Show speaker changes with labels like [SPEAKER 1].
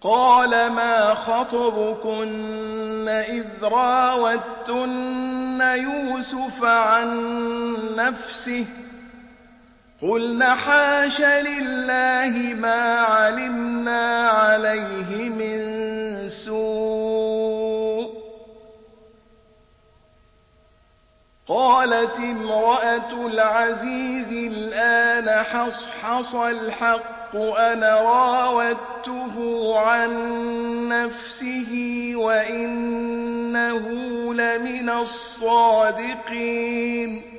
[SPEAKER 1] قال ما خطبكن إذ راوتن يوسف عن نفسه قلن حاش لله ما علمنا عليه من سوء قالت امرأة العزيز الآن حصحص الحق أنا راودته عن نفسه وإنه لمن الصادقين